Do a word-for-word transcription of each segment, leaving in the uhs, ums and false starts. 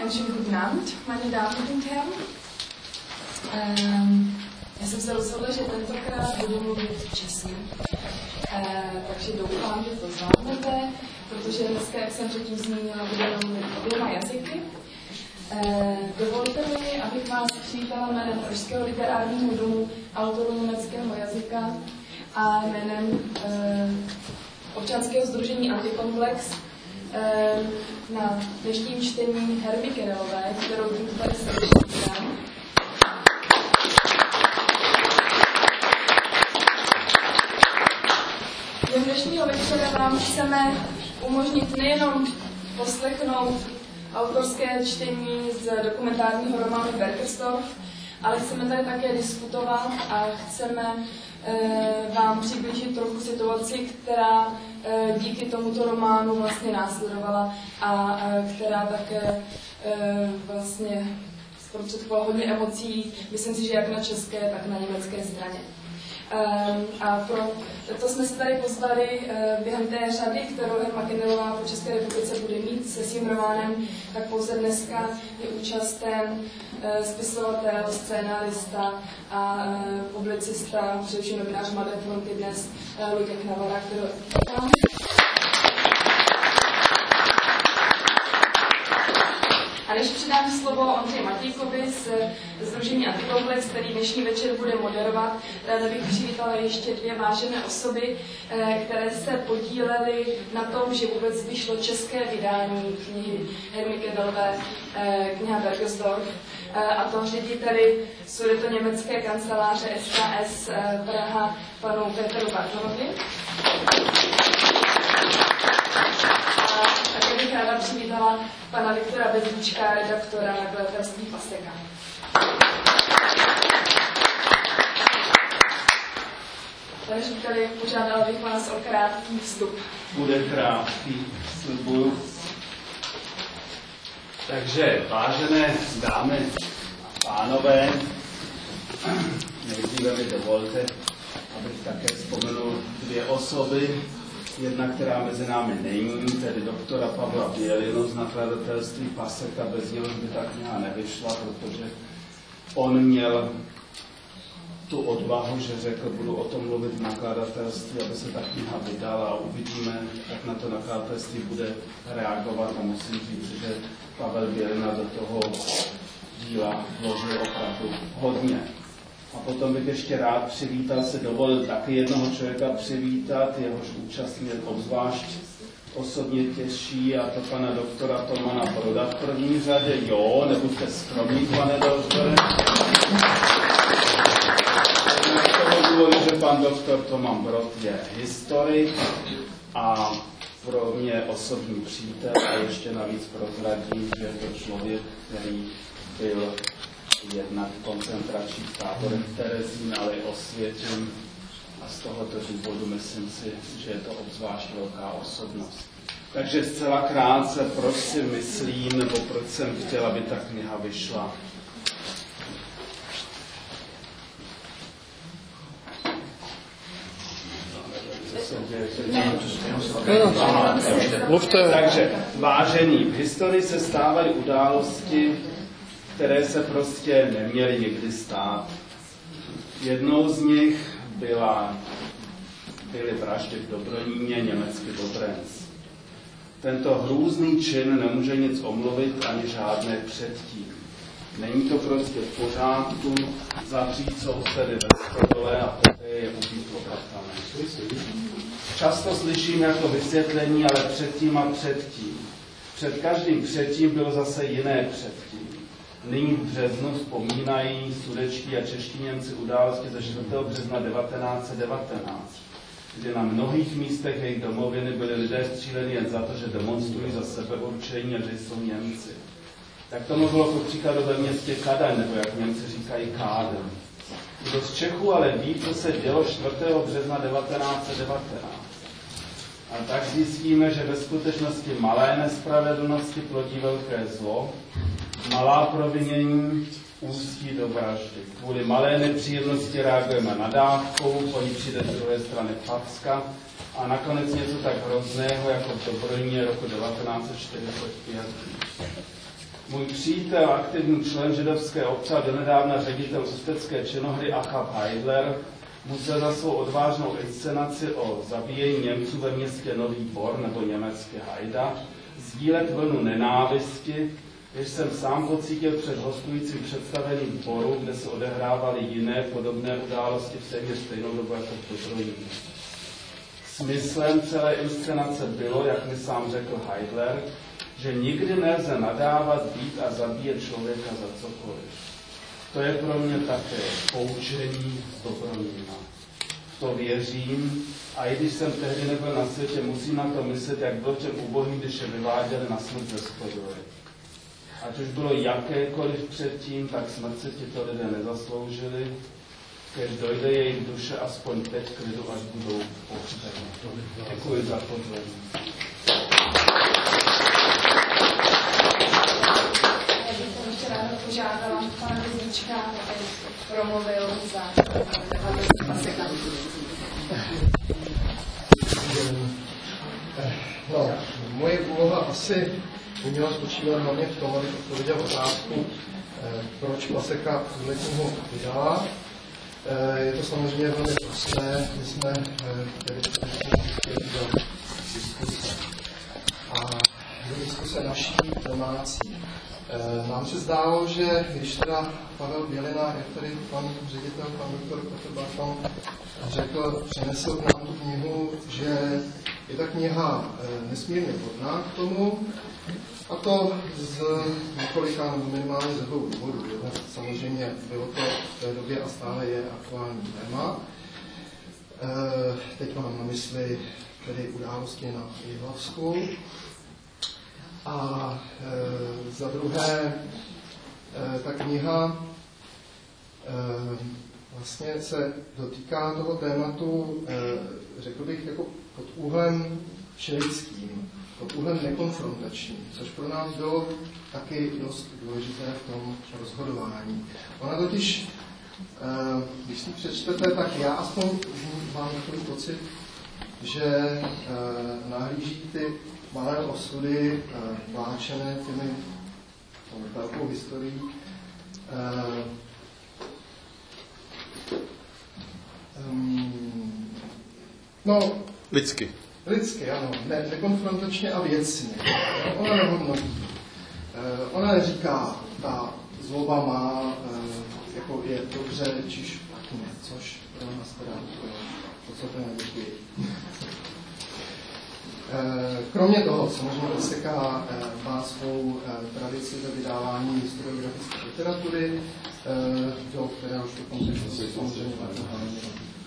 Einen schönen guten Abend, meine Damen und Herren. Ähm, já jsem se rozhodla, že tentokrát budu mluvit česky. Uh, takže doufám, že to zvládnete, protože dneska, jak jsem předtím zmínila, budeme mluvit oběma jazyky. Uh, dovolte mi, abych vás přivítala jménem Pražského literárního domu autorů německého jazyka a jménem uh, občanského sdružení Antikomplex uh, na dnešním čtení Hermy Kerelové, kterou tímto tady srdečně vítám. Během dnešního večera vám chceme umožnit nejenom poslechnout autorské čtení z dokumentárního románu Berkersdorf, ale chceme tady také diskutovat a chceme e, vám přiblížit trochu situaci, která e, díky tomuto románu vlastně následovala a e, která také e, vlastně zprostředkovala hodně emocí, myslím si, že jak na české, tak na německé straně. Um, a pro to jsme se tady pozvali uh, během té řady, kterou Herma Kerlová po České republice bude mít se svým románem, tak pouze dneska je účasten uh, spisovatel, scénárista a uh, publicista, především novinář Mladé fronty dnes, uh, Luděk Navara, kterou vítám. A než předám slovo Ondřeji Matějkovi z sdružení Antikomplex, který dnešní večer bude moderovat, ráda bych přivítala ještě dvě vážené osoby, které se podílely na tom, že vůbec vyšlo české vydání knihy Hermy Kerelové, kniha Berkersdorf, a to řediteli sudetoněmecké kanceláře S K S Praha panu Petru Bartonovi. A také bych ráda přivítala pana Viktora Bezručka, redaktora nakladatelství Paseka. Pane řediteli, požádala bych vás o krátký vstup. Bude krátký, slibuju. Takže, vážené dámy a pánové, nejdříve mi dovolte, abych také vzpomenul dvě osoby. Jedna, která mezi námi není, tedy doktora Pavla Bělinu z nakladatelství Paseka, bez něho by ta kniha nevyšla, protože on měl tu odvahu, že řekl, budu o tom mluvit v nakladatelství, aby se ta kniha vydala a uvidíme, jak na to nakladatelství bude reagovat. A musím říct, že Pavel Bělina do toho díla vložil opravdu hodně. A potom bych ještě rád přivítal, se dovolil taky jednoho člověka přivítat, jehož účast mě obzvlášť osobně těší, a to pana doktora Tomana Broda v první řadě. Jo, nebuďte skromný, pane doktore. Z toho důvodu, že pan doktor Toman Brod je historik a pro mě osobní přítel, a ještě navíc prozradím, že je to člověk, který byl jednak v koncentračních táborech Terezín, ale i Osvětim, a z tohoto důvodu myslím si, že je to obzvlášť velká osobnost. Takže zcela krátce, proč si myslím, nebo proč jsem chtěl, aby ta kniha vyšla. Takže, vážení, v historii se stávaly události, které se prostě neměly nikdy stát. Jednou z nich byla, byly vraždy v Dobroníně, německy Dobrenz. Tento hrůzný čin nemůže nic omluvit ani žádné předtím. Není to prostě v pořádku zavřít sousedy ve stodole a poté je ubít lokatami. Často slyším jako vysvětlení, ale předtím a předtím. Před každým předtím bylo zase jiné předtím. Nyní v březnu vzpomínají sudečtí a čeští Němci události ze čtvrtého března devatenáct set devatenáct, kdy na mnohých místech jejich domoviny byli lidé stříleni jen za to, že demonstrují za sebeurčení a že jsou Němci. Tak tomu bylo ku příkladu ve městě Kadaň, nebo jak Němci říkají Káden. Kdo z Čechů ale ví, co se dělo čtvrtého března devatenáct set devatenáct. A tak zjistíme, že ve skutečnosti malé nespravedlnosti plodí velké zlo, malá provinění ústí do vraždy. Kvůli malé nepříjemnosti reagujeme nadávkou, po ní přijde z druhé strany facka a nakonec něco tak hrozného, jako v Dobroníně roku devatenáct set čtyřicet pět. Můj přítel, aktivní člen židovské obce a donedávna ředitel ústecké činohry Achab Heidler musel za svou odvážnou inscenaci o zabíjení Němců ve městě Nový Bor nebo německé Hajda sdílet vlnu nenávisti, jež jsem sám pocítil před hostujícím představením v Boru, kde se odehrávaly jiné podobné události v téměř stejnou dobu jako v Dobroníku. Smyslem celé inscenace bylo, jak mi sám řekl Heidler, že nikdy nelze nadávat, být a zabíjet člověka za cokoliv. To je pro mě také poučení z Dobronína. V to věřím a i když jsem tehdy nebyl na světě, musím na to myslet, jak bylo těm ubohým, když je vyváděli na smrt ze Stodoly. Ať už bylo jakékoliv předtím, tak smrt si tyto lidé nezasloužili, kež dojde jejich duše aspoň teď k lidu, až budou pohřbeni. Děkuji za pozornost. Já bych ještě ráda požádala pana Viznička, aby promluvil za Paseka. No, moje úloha asi by měla spočívat hlavně v tom, abych odpověděl otázku, proč Paseka tuhle knihu vydala. Je to samozřejmě velmi prosté, my jsme chtěli do diskuse. A do diskuse naší domácí. Nám se zdálo, že když teda Pavel Bělina, jak tady pan ředitel, pan doktor Petr Barton řekl, přinesl k nám tu knihu, že je ta kniha nesmírně vhodná k tomu, a to z několika nebo minimálně z dvou důvodů. Samozřejmě bylo to v té době a stále je aktuální téma. Teď mám na mysli tedy události na Jihlavsku. A e, za druhé, e, ta kniha e, vlastně se dotýká toho tématu, e, řekl bych, jako pod úhlem všelidským, pod úhlem nekonfrontačním, což pro nás bylo taky dost důležité v tom rozhodování. Ona totiž, e, když si přečtete, tak já aspoň mám takový pocit, že e, nahlíží ty malé osudy, vláčené těmi velkou historií. Um, no, lidsky. Lidsky, ano. Ne, nekonfrontačně a věcně. Ona nehodnotí. Ona neříká, ta zloba má, jako je dobře, či špatně, což pro nás teda to, co to neděkuji. Kromě toho, samozřejmě Paseka má svou tradici ve vydávání historiografické literatury, do které už to kontextu samozřejmě máme.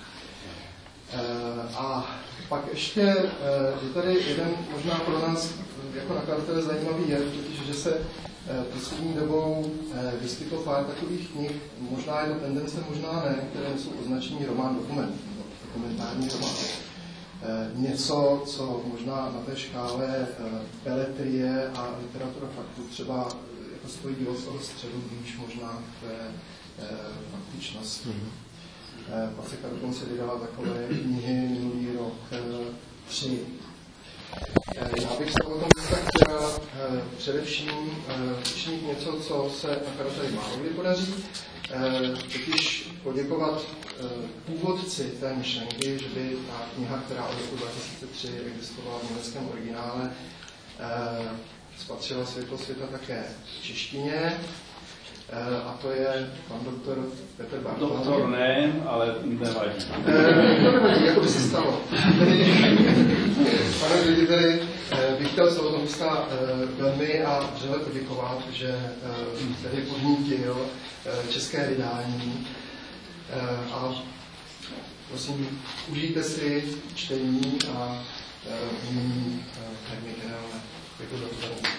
A pak ještě je tady jeden možná pro nás jako nakladatele zajímavý je, že se poslední dobou vyskytlo pár takových knih, možná je to tendence, možná ne, které jsou označení román dokument, dokumentární román. Něco, co možná na té škále beletrie a literatura faktu třeba jako stojí do toho středu blíž možná k té faktičnosti. Mm-hmm. Paseka dokonce vydala takové knihy minulý rok tři. Já bych se o tom tak chtěla především učinit něco, co se nakladateli málo kdy podaří, totiž poděkovat původci té myšlenky, že by ta kniha, která od roku dva tisíce tři existovala v německém originále, spatřila světlo světa také v češtině. A to je pan doktor Petr Barton. Doktor ne, ale nevadí. To nevadí, jako by se stalo. Pane řediteli, bych chtěl se o tom místa velmi a vřele poděkovat, že tady podnítil české vydání. A prosím, užijte si čtení a umění Hermy Generale. Děkuji za pozornost.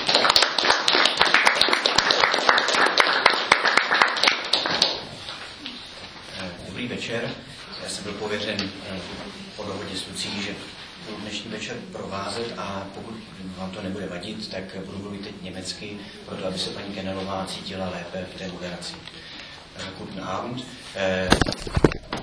Dobrý večer. Já jsem byl pověřen po dohodě s Lucí, že budu dnešní večer provázet a pokud vám to nebude vadit, tak budu mluvit teď německy, proto aby se paní Kenelová cítila lépe v té moderaci. Guten Abend.